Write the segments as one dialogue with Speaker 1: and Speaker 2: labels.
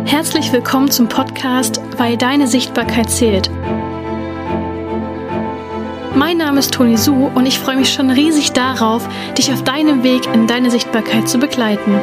Speaker 1: Herzlich willkommen zum Podcast Weil deine Sichtbarkeit zählt. Mein Name ist Toni Su und ich freue mich schon riesig darauf, dich auf deinem Weg in deine Sichtbarkeit zu begleiten.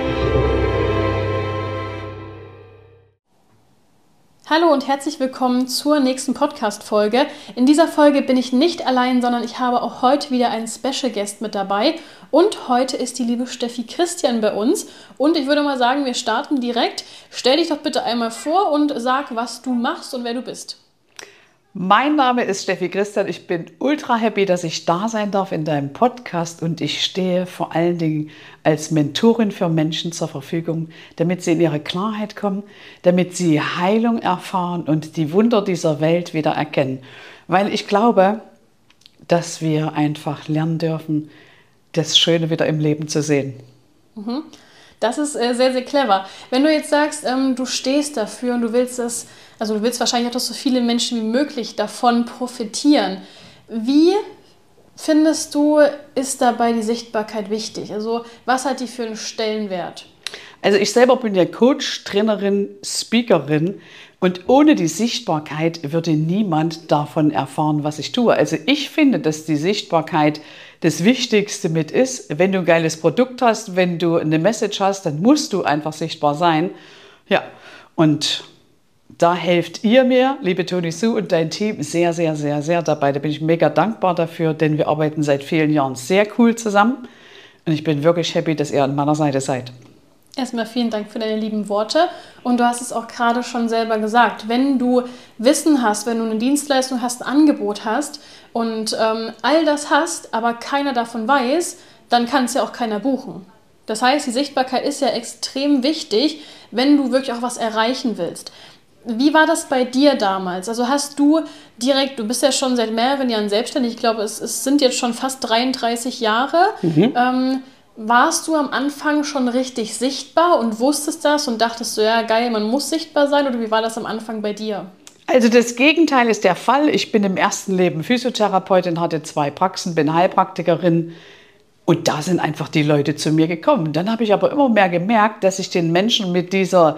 Speaker 1: Hallo und herzlich willkommen zur nächsten Podcast-Folge. In dieser Folge bin ich nicht allein, sondern ich habe auch heute wieder einen Special Guest mit dabei. Und heute ist die liebe Steffi Christian bei uns. Und ich würde mal sagen, wir starten direkt. Stell dich doch bitte einmal vor und sag, was du machst und wer du bist.
Speaker 2: Mein Name ist Steffi Christian. Ich bin ultra happy, dass ich da sein darf in deinem Podcast und ich stehe vor allen Dingen als Mentorin für Menschen zur Verfügung, damit sie in ihre Klarheit kommen, damit sie Heilung erfahren und die Wunder dieser Welt wieder erkennen. Weil ich glaube, dass wir einfach lernen dürfen, das Schöne wieder im Leben zu sehen.
Speaker 1: Das ist sehr, sehr clever. Wenn du jetzt sagst, du stehst dafür und du willst das, also du willst wahrscheinlich auch, dass so viele Menschen wie möglich davon profitieren. Wie findest du, ist dabei die Sichtbarkeit wichtig? Also was hat die für einen Stellenwert?
Speaker 2: Also ich selber bin ja Coach, Trainerin, Speakerin und ohne die Sichtbarkeit würde niemand davon erfahren, was ich tue. Also ich finde, dass die Sichtbarkeit das Wichtigste mit ist. Wenn du ein geiles Produkt hast, wenn du eine Message hast, dann musst du einfach sichtbar sein. Ja, und da helft ihr mir, liebe Toni Su und dein Team, sehr, sehr, sehr, sehr dabei. Da bin ich mega dankbar dafür, denn wir arbeiten seit vielen Jahren sehr cool zusammen. Und ich bin wirklich happy, dass ihr an meiner Seite seid.
Speaker 1: Erstmal vielen Dank für deine lieben Worte. Und du hast es auch gerade schon selber gesagt. Wenn du Wissen hast, wenn du eine Dienstleistung hast, ein Angebot hast und all das hast, aber keiner davon weiß, dann kann es ja auch keiner buchen. Das heißt, die Sichtbarkeit ist ja extrem wichtig, wenn du wirklich auch was erreichen willst. Wie war das bei dir damals? Also hast du direkt, du bist ja schon seit mehreren Jahren selbstständig, ich glaube, es sind jetzt schon fast 33 Jahre. Warst du am Anfang schon richtig sichtbar und wusstest das und dachtest so, ja geil, man muss sichtbar sein, oder wie war das am Anfang bei dir?
Speaker 2: Also das Gegenteil ist der Fall. Ich bin im ersten Leben Physiotherapeutin, hatte 2 Praxen, bin Heilpraktikerin und da sind einfach die Leute zu mir gekommen. Dann habe ich aber immer mehr gemerkt, dass ich den Menschen mit diesem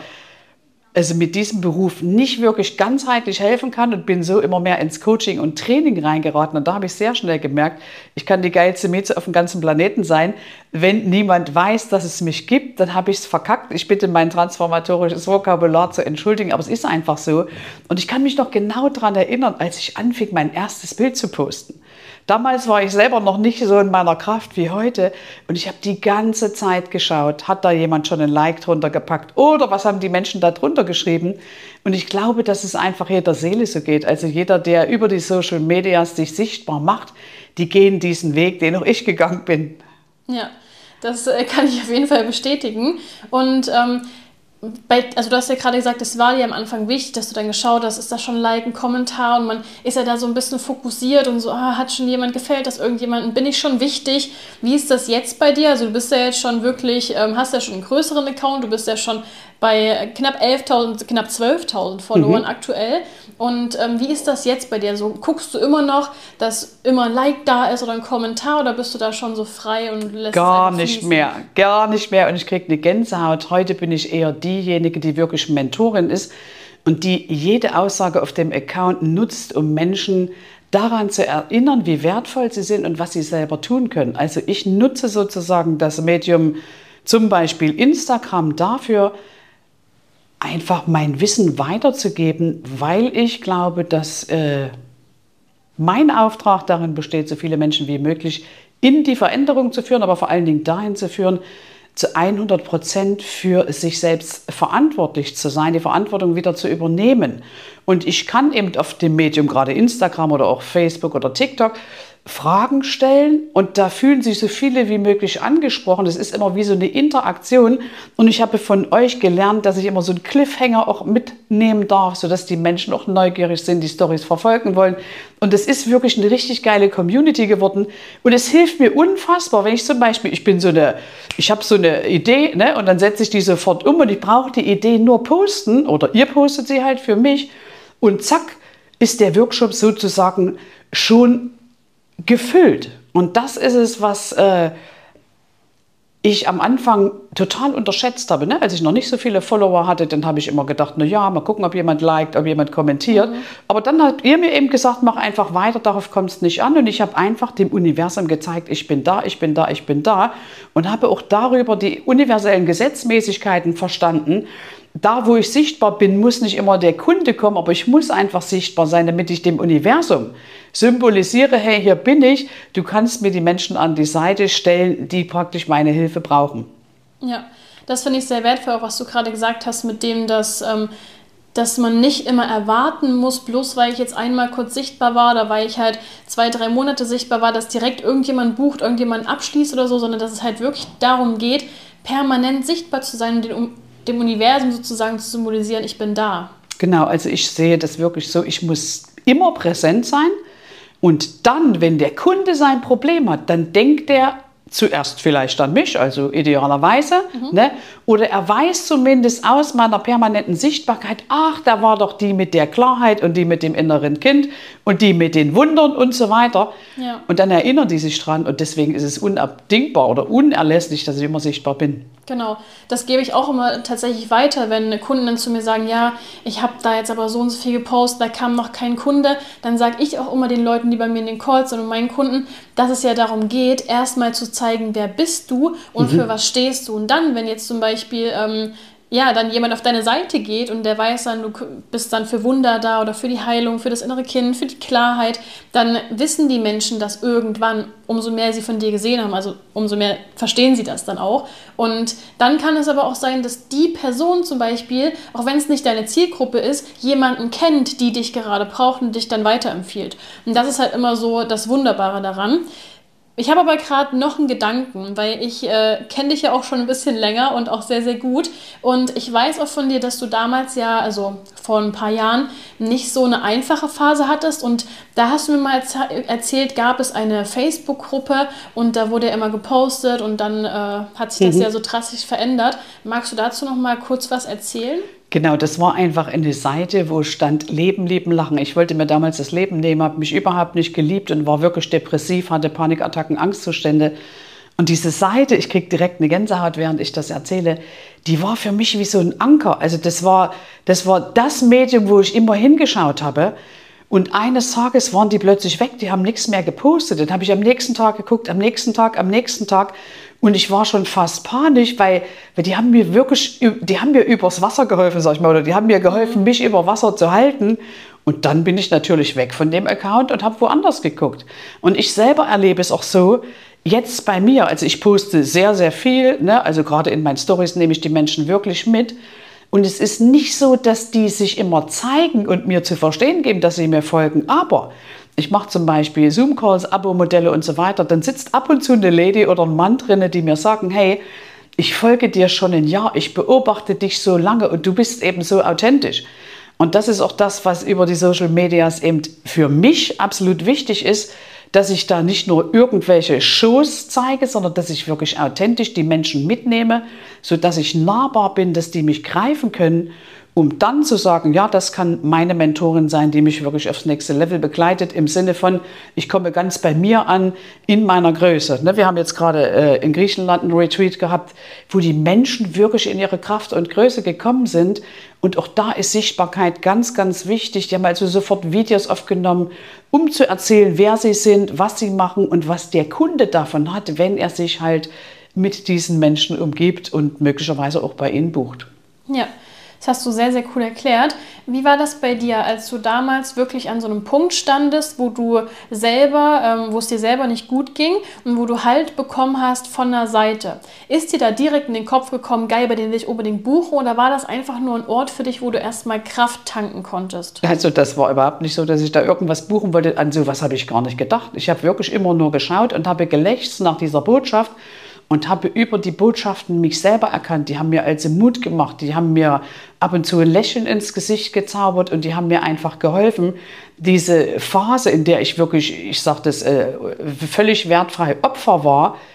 Speaker 2: Beruf nicht wirklich ganzheitlich helfen kann und bin so immer mehr ins Coaching und Training reingeraten. Und da habe ich sehr schnell gemerkt, ich kann die geilste Mieze auf dem ganzen Planeten sein. Wenn niemand weiß, dass es mich gibt, dann habe ich es verkackt. Ich bitte mein transformatorisches Vokabular zu entschuldigen, aber es ist einfach so. Und ich kann mich noch genau daran erinnern, als ich anfing, mein erstes Bild zu posten. Damals war ich selber noch nicht so in meiner Kraft wie heute und ich habe die ganze Zeit geschaut, hat da jemand schon ein Like drunter gepackt oder was haben die Menschen da drunter geschrieben? Und ich glaube, dass es einfach jeder Seele so geht. Also jeder, der über die Social Medias sich sichtbar macht, die gehen diesen Weg, den auch ich gegangen bin.
Speaker 1: Ja, das kann ich auf jeden Fall bestätigen. Und also du hast ja gerade gesagt, es war dir am Anfang wichtig, dass du dann geschaut hast, ist da schon ein Like, ein Kommentar und man ist ja da so ein bisschen fokussiert und so, hat schon jemand, gefällt das irgendjemandem, bin ich schon wichtig? Wie ist das jetzt bei dir? Also du bist ja jetzt schon wirklich, hast ja schon einen größeren Account, du bist ja schon bei knapp 11.000, knapp 12.000 Followern aktuell. Und wie ist das jetzt bei dir? So, guckst du immer noch, dass immer ein Like da ist oder ein Kommentar oder bist du da schon so frei und lässt
Speaker 2: gar
Speaker 1: es
Speaker 2: nicht mehr, gar nicht mehr. Und ich kriege eine Gänsehaut. Heute bin ich eher diejenige, die wirklich Mentorin ist und die jede Aussage auf dem Account nutzt, um Menschen daran zu erinnern, wie wertvoll sie sind und was sie selber tun können. Also ich nutze sozusagen das Medium, zum Beispiel Instagram, dafür, einfach mein Wissen weiterzugeben, weil ich glaube, dass mein Auftrag darin besteht, so viele Menschen wie möglich in die Veränderung zu führen, aber vor allen Dingen dahin zu führen, zu 100% für sich selbst verantwortlich zu sein, die Verantwortung wieder zu übernehmen. Und ich kann eben auf dem Medium, gerade Instagram oder auch Facebook oder TikTok, Fragen stellen und da fühlen sich so viele wie möglich angesprochen. Das ist immer wie so eine Interaktion und ich habe von euch gelernt, dass ich immer so einen Cliffhanger auch mitnehmen darf, sodass die Menschen auch neugierig sind, die Storys verfolgen wollen. Und es ist wirklich eine richtig geile Community geworden und es hilft mir unfassbar, wenn ich zum Beispiel, ich habe so eine Idee, ne, und dann setze ich die sofort um und ich brauche die Idee nur posten oder ihr postet sie halt für mich und zack, ist der Workshop sozusagen schon gefüllt. Und das ist es, was ich am Anfang total unterschätzt habe. Ne? Als ich noch nicht so viele Follower hatte, dann habe ich immer gedacht, na ja, mal gucken, ob jemand liked, ob jemand kommentiert. Aber dann habt ihr mir eben gesagt, mach einfach weiter, darauf kommt es nicht an. Und ich habe einfach dem Universum gezeigt, ich bin da, ich bin da, ich bin da. Und habe auch darüber die universellen Gesetzmäßigkeiten verstanden. Da, wo ich sichtbar bin, muss nicht immer der Kunde kommen, aber ich muss einfach sichtbar sein, damit ich dem Universum symbolisiere, hey, hier bin ich, du kannst mir die Menschen an die Seite stellen, die praktisch meine Hilfe brauchen.
Speaker 1: Ja, das finde ich sehr wertvoll, auch was du gerade gesagt hast, mit dem, dass man nicht immer erwarten muss, bloß weil ich jetzt einmal kurz sichtbar war oder weil ich halt 2, 3 Monate sichtbar war, dass direkt irgendjemand bucht, irgendjemand abschließt oder so, sondern dass es halt wirklich darum geht, permanent sichtbar zu sein und dem Universum sozusagen zu symbolisieren, ich bin da.
Speaker 2: Genau, also ich sehe das wirklich so, ich muss immer präsent sein und dann, wenn der Kunde sein Problem hat, dann denkt er zuerst vielleicht an mich, also idealerweise, ne? Oder er weiß zumindest aus meiner permanenten Sichtbarkeit, ach, da war doch die mit der Klarheit und die mit dem inneren Kind und die mit den Wundern und so weiter.
Speaker 1: Ja.
Speaker 2: Und dann erinnern die sich dran und deswegen ist es unabdingbar oder unerlässlich, dass ich immer sichtbar bin.
Speaker 1: Genau, das gebe ich auch immer tatsächlich weiter, wenn Kunden dann zu mir sagen, ja, ich habe da jetzt aber so und so viel gepostet, da kam noch kein Kunde, dann sage ich auch immer den Leuten, die bei mir in den Calls sind und meinen Kunden, dass es ja darum geht, erstmal zu zeigen, wer bist du und für was stehst du. Und dann, wenn jetzt zum Beispiel dann jemand auf deine Seite geht und der weiß dann, du bist dann für Wunder da oder für die Heilung, für das innere Kind, für die Klarheit, dann wissen die Menschen das irgendwann, umso mehr sie von dir gesehen haben, also umso mehr verstehen sie das dann auch. Und dann kann es aber auch sein, dass die Person zum Beispiel, auch wenn es nicht deine Zielgruppe ist, jemanden kennt, die dich gerade braucht und dich dann weiterempfiehlt. Und das ist halt immer so das Wunderbare daran. Ich habe aber gerade noch einen Gedanken, weil ich kenne dich ja auch schon ein bisschen länger und auch sehr, sehr gut. Und ich weiß auch von dir, dass du damals ja, also vor ein paar Jahren, nicht so eine einfache Phase hattest. Und da hast du mir mal erzählt, gab es eine Facebook-Gruppe und da wurde ja immer gepostet und dann hat sich das ja so drastisch verändert. Magst du dazu noch mal kurz was erzählen?
Speaker 2: Genau, das war einfach eine Seite, wo stand Leben, Lieben, Lachen. Ich wollte mir damals das Leben nehmen, habe mich überhaupt nicht geliebt und war wirklich depressiv, hatte Panikattacken, Angstzustände. Und diese Seite, ich kriege direkt eine Gänsehaut, während ich das erzähle, die war für mich wie so ein Anker. Also das war das Medium, wo ich immer hingeschaut habe. Und eines Tages waren die plötzlich weg, die haben nichts mehr gepostet. Dann habe ich am nächsten Tag geguckt, am nächsten Tag. Und ich war schon fast panisch, weil die haben mir übers Wasser geholfen, sag ich mal, oder die haben mir geholfen, mich über Wasser zu halten. Und dann bin ich natürlich weg von dem Account und habe woanders geguckt. Und ich selber erlebe es auch so, jetzt bei mir, also ich poste sehr, sehr viel, ne? Also gerade in meinen Stories nehme ich die Menschen wirklich mit. Und es ist nicht so, dass die sich immer zeigen und mir zu verstehen geben, dass sie mir folgen. Aber ich mache zum Beispiel Zoom-Calls, Abo-Modelle und so weiter. Dann sitzt ab und zu eine Lady oder ein Mann drin, die mir sagen, hey, ich folge dir schon ein Jahr, ich beobachte dich so lange und du bist eben so authentisch. Und das ist auch das, was über die Social Medias eben für mich absolut wichtig ist, dass ich da nicht nur irgendwelche Shows zeige, sondern dass ich wirklich authentisch die Menschen mitnehme, sodass ich nahbar bin, dass die mich greifen können, um dann zu sagen, ja, das kann meine Mentorin sein, die mich wirklich aufs nächste Level begleitet, im Sinne von, ich komme ganz bei mir an, in meiner Größe. Wir haben jetzt gerade in Griechenland einen Retreat gehabt, wo die Menschen wirklich in ihre Kraft und Größe gekommen sind. Und auch da ist Sichtbarkeit ganz, ganz wichtig. Die haben also sofort Videos aufgenommen, um zu erzählen, wer sie sind, was sie machen und was der Kunde davon hat, wenn er sich halt mit diesen Menschen umgibt und möglicherweise auch bei ihnen bucht.
Speaker 1: Ja. Das hast du sehr, sehr cool erklärt. Wie war das bei dir, als du damals wirklich an so einem Punkt standest, wo du selber, wo es dir selber nicht gut ging und wo du Halt bekommen hast von der Seite? Ist dir da direkt in den Kopf gekommen, geil, bei dem will ich unbedingt buchen, oder war das einfach nur ein Ort für dich, wo du erstmal Kraft tanken konntest?
Speaker 2: Also das war überhaupt nicht so, dass ich da irgendwas buchen wollte. An sowas habe ich gar nicht gedacht. Ich habe wirklich immer nur geschaut und habe gelächzt nach dieser Botschaft. Und habe über die Botschaften mich selber erkannt. Die haben mir also Mut gemacht. Die haben mir ab und zu ein Lächeln ins Gesicht gezaubert und die haben mir einfach geholfen, diese Phase, in der ich wirklich, ich sage das, völlig wertfrei Opfer war,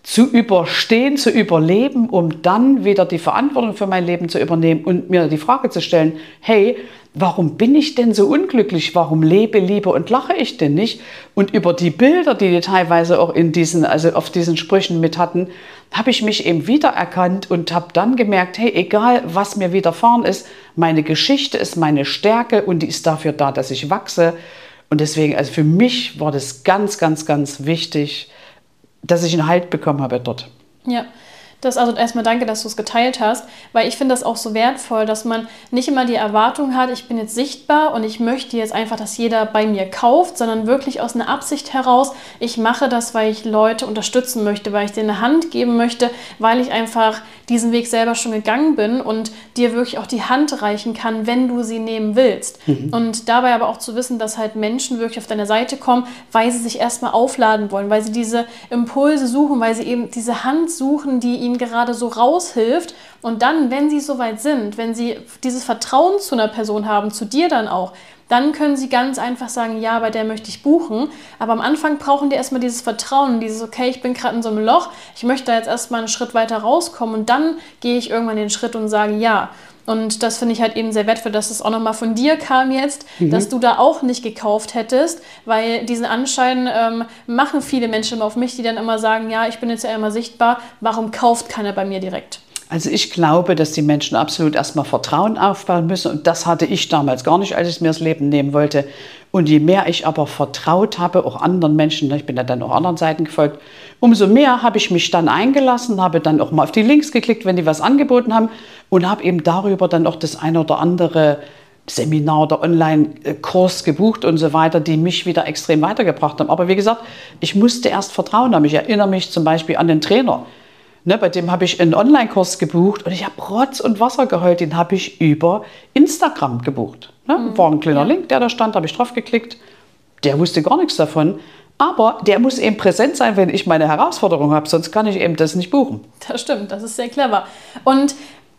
Speaker 2: zu überstehen, zu überleben, um dann wieder die Verantwortung für mein Leben zu übernehmen und mir die Frage zu stellen, hey, warum bin ich denn so unglücklich? Warum lebe, liebe und lache ich denn nicht? Und über die Bilder, die die teilweise auch auf diesen Sprüchen mit hatten, habe ich mich eben wiedererkannt und habe dann gemerkt, hey, egal was mir widerfahren ist, meine Geschichte ist meine Stärke und die ist dafür da, dass ich wachse. Und deswegen, also für mich war das ganz, ganz, ganz wichtig, dass ich einen Halt bekommen habe dort.
Speaker 1: Ja, also erstmal danke, dass du es geteilt hast, weil ich finde das auch so wertvoll, dass man nicht immer die Erwartung hat, ich bin jetzt sichtbar und ich möchte jetzt einfach, dass jeder bei mir kauft, sondern wirklich aus einer Absicht heraus, ich mache das, weil ich Leute unterstützen möchte, weil ich denen eine Hand geben möchte, weil ich einfach diesen Weg selber schon gegangen bin und dir wirklich auch die Hand reichen kann, wenn du sie nehmen willst. Und dabei aber auch zu wissen, dass halt Menschen wirklich auf deine Seite kommen, weil sie sich erstmal aufladen wollen, weil sie diese Impulse suchen, weil sie eben diese Hand suchen, die ihnen gerade so raushilft. Und dann, wenn sie soweit sind, wenn sie dieses Vertrauen zu einer Person haben, zu dir dann auch, dann können sie ganz einfach sagen, ja, bei der möchte ich buchen. Aber am Anfang brauchen die erstmal dieses Vertrauen, dieses, okay, ich bin gerade in so einem Loch, ich möchte da jetzt erstmal einen Schritt weiter rauskommen und dann gehe ich irgendwann den Schritt und sage ja. Und das finde ich halt eben sehr wertvoll, dass es auch nochmal von dir kam jetzt, dass du da auch nicht gekauft hättest, weil diesen Anschein machen viele Menschen immer auf mich, die dann immer sagen, ja, ich bin jetzt ja immer sichtbar, warum kauft keiner bei mir direkt?
Speaker 2: Also ich glaube, dass die Menschen absolut erstmal Vertrauen aufbauen müssen und das hatte ich damals gar nicht, als ich mir das Leben nehmen wollte. Und je mehr ich aber vertraut habe, auch anderen Menschen, ich bin ja dann auch anderen Seiten gefolgt, umso mehr habe ich mich dann eingelassen, habe dann auch mal auf die Links geklickt, wenn die was angeboten haben und habe eben darüber dann auch das eine oder andere Seminar oder Online-Kurs gebucht und so weiter, die mich wieder extrem weitergebracht haben. Aber wie gesagt, ich musste erst Vertrauen haben. Ich erinnere mich zum Beispiel an den Trainer. Bei dem habe ich einen Online-Kurs gebucht und ich habe Rotz und Wasser geheult. Den habe ich über Instagram gebucht. War ein kleiner Link, der da stand, habe ich drauf geklickt. Der wusste gar nichts davon. Aber der muss eben präsent sein, wenn ich meine Herausforderung habe. Sonst kann ich eben das nicht buchen.
Speaker 1: Das stimmt, das ist sehr clever. Und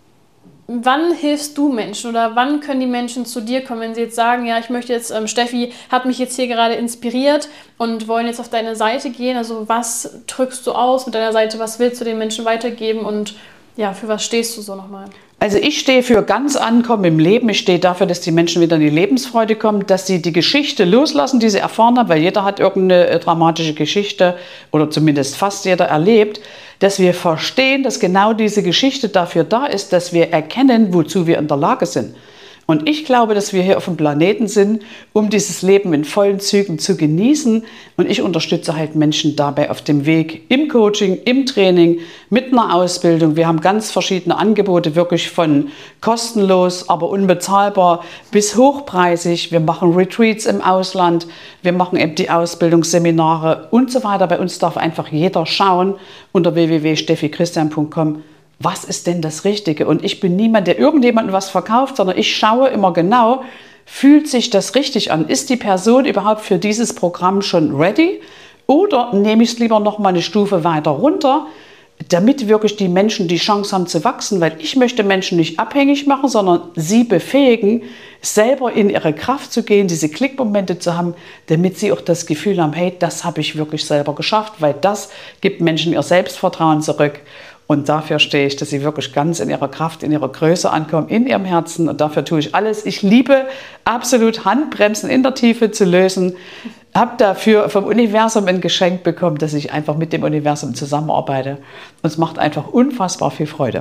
Speaker 1: wann hilfst du Menschen oder wann können die Menschen zu dir kommen, wenn sie jetzt sagen, ja, ich möchte jetzt, Steffi hat mich jetzt hier gerade inspiriert und wollen jetzt auf deine Seite gehen. Also was drückst du aus mit deiner Seite, was willst du den Menschen weitergeben und ja, für was stehst du so nochmal?
Speaker 2: Also ich stehe für ganz Ankommen im Leben. Ich stehe dafür, dass die Menschen wieder in die Lebensfreude kommen, dass sie die Geschichte loslassen, die sie erfahren haben, weil jeder hat irgendeine dramatische Geschichte oder zumindest fast jeder erlebt, dass wir verstehen, dass genau diese Geschichte dafür da ist, dass wir erkennen, wozu wir in der Lage sind. Und ich glaube, dass wir hier auf dem Planeten sind, um dieses Leben in vollen Zügen zu genießen. Und ich unterstütze halt Menschen dabei auf dem Weg im Coaching, im Training, mit einer Ausbildung. Wir haben ganz verschiedene Angebote, wirklich von kostenlos, aber unbezahlbar bis hochpreisig. Wir machen Retreats im Ausland, wir machen eben die Ausbildungsseminare und so weiter. Bei uns darf einfach jeder schauen unter www.steffichristian.com. Was ist denn das Richtige? Und ich bin niemand, der irgendjemandem was verkauft, sondern ich schaue immer genau, fühlt sich das richtig an? Ist die Person überhaupt für dieses Programm schon ready? Oder nehme ich es lieber noch mal eine Stufe weiter runter, damit wirklich die Menschen die Chance haben zu wachsen? Weil ich möchte Menschen nicht abhängig machen, sondern sie befähigen, selber in ihre Kraft zu gehen, diese Klickmomente zu haben, damit sie auch das Gefühl haben, hey, das habe ich wirklich selber geschafft, weil das gibt Menschen ihr Selbstvertrauen zurück. Und dafür stehe ich, dass sie wirklich ganz in ihrer Kraft, in ihrer Größe ankommen, in ihrem Herzen. Und dafür tue ich alles. Ich liebe absolut Handbremsen in der Tiefe zu lösen. Habe dafür vom Universum ein Geschenk bekommen, dass ich einfach mit dem Universum zusammenarbeite. Und es macht einfach unfassbar viel Freude.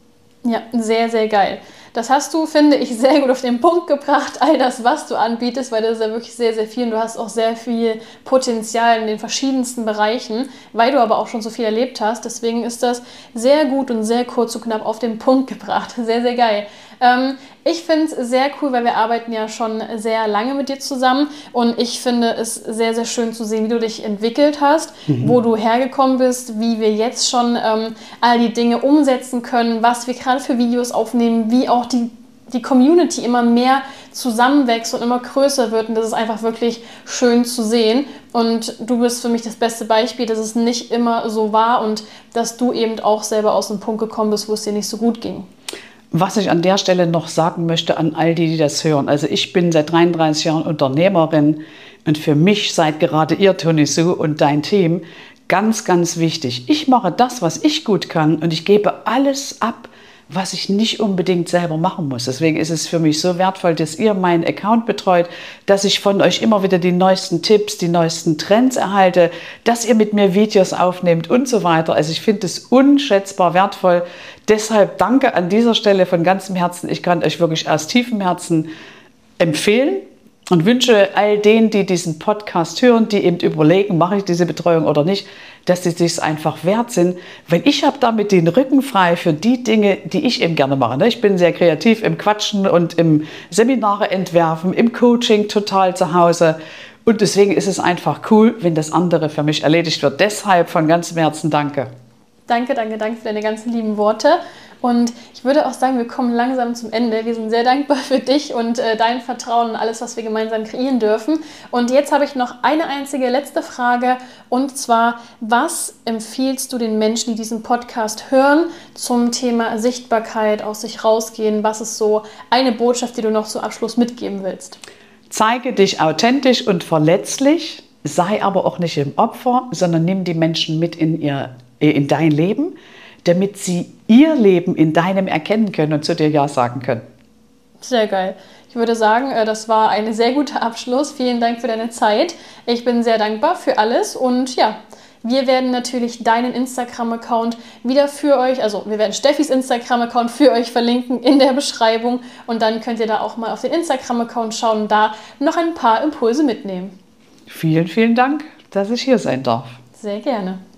Speaker 1: Ja, sehr, sehr geil. Das hast du, finde ich, sehr gut auf den Punkt gebracht, all das, was du anbietest, weil das ist ja wirklich sehr, sehr viel und du hast auch sehr viel Potenzial in den verschiedensten Bereichen, weil du aber auch schon so viel erlebt hast. Deswegen ist das sehr gut und sehr kurz und knapp auf den Punkt gebracht. Sehr, sehr geil. Ich finde es sehr cool, weil wir arbeiten ja schon sehr lange mit dir zusammen und ich finde es sehr, sehr schön zu sehen, wie du dich entwickelt hast, wo du hergekommen bist, wie wir jetzt schon all die Dinge umsetzen können, was wir gerade für Videos aufnehmen, wie auch die Community immer mehr zusammenwächst und immer größer wird und das ist einfach wirklich schön zu sehen und du bist für mich das beste Beispiel, dass es nicht immer so war und dass du eben auch selber aus dem Punkt gekommen bist, wo es dir nicht so gut ging.
Speaker 2: Was ich an der Stelle noch sagen möchte an all die, die das hören. Also ich bin seit 33 Jahren Unternehmerin und für mich seid gerade ihr, Toni Sue und dein Team, Ganz, ganz wichtig. Ich mache das, was ich gut kann und ich gebe alles ab, was ich nicht unbedingt selber machen muss. Deswegen ist es für mich so wertvoll, dass ihr meinen Account betreut, dass ich von euch immer wieder die neuesten Tipps, die neuesten Trends erhalte, dass ihr mit mir Videos aufnehmt und so weiter. Also ich finde es unschätzbar wertvoll. Deshalb danke an dieser Stelle von ganzem Herzen. Ich kann euch wirklich aus tiefem Herzen empfehlen. Und wünsche all denen, die diesen Podcast hören, die eben überlegen, mache ich diese Betreuung oder nicht, dass sie sich einfach wert sind. Weil ich habe damit den Rücken frei für die Dinge, die ich eben gerne mache. Ich bin sehr kreativ im Quatschen und im Seminare entwerfen, im Coaching total zu Hause. Und deswegen ist es einfach cool, wenn das andere für mich erledigt wird. Deshalb von ganzem Herzen danke.
Speaker 1: Danke für deine ganzen lieben Worte. Und ich würde auch sagen, wir kommen langsam zum Ende. Wir sind sehr dankbar für dich und dein Vertrauen und alles, was wir gemeinsam kreieren dürfen. Und jetzt habe ich noch eine einzige letzte Frage. Und zwar, was empfiehlst du den Menschen, die diesen Podcast hören, zum Thema Sichtbarkeit, aus sich rausgehen? Was ist so eine Botschaft, die du noch zum Abschluss mitgeben willst?
Speaker 2: Zeige dich authentisch und verletzlich, sei aber auch nicht im Opfer, sondern nimm die Menschen mit in dein Leben, damit sie ihr Leben in deinem erkennen können und zu dir Ja sagen können.
Speaker 1: Sehr geil. Ich würde sagen, das war ein sehr guter Abschluss. Vielen Dank für deine Zeit. Ich bin sehr dankbar für alles und ja, wir werden natürlich deinen Instagram-Account wieder für euch, also wir werden Steffis Instagram-Account für euch verlinken in der Beschreibung und dann könnt ihr da auch mal auf den Instagram-Account schauen und da noch ein paar Impulse mitnehmen.
Speaker 2: Vielen, vielen Dank, dass ich hier sein darf.
Speaker 1: Sehr gerne.